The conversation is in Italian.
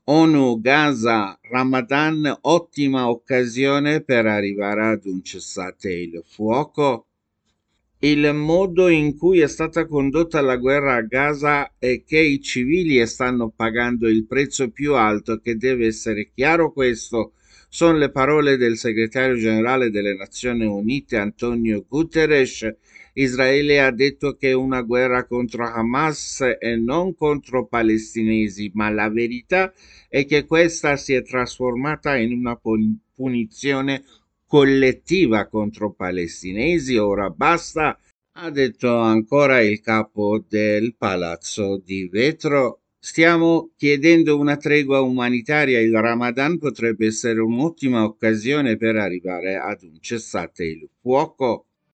ONU, Gaza, Ramadan, ottima occasione per arrivare ad un cessate il fuoco. Il modo in cui è stata condotta la guerra a Gaza è che i civili stanno pagando il prezzo più alto, che deve essere chiaro questo. Sono le parole del segretario generale delle Nazioni Unite Antonio Guterres. Israele ha detto che è una guerra contro Hamas e non contro palestinesi, ma la verità è che questa si è trasformata in una punizione collettiva contro palestinesi. Ora basta, ha detto ancora il capo del Palazzo di Vetro. Stiamo chiedendo una tregua umanitaria. Il Ramadan potrebbe essere un'ottima occasione per arrivare ad un cessate il fuoco.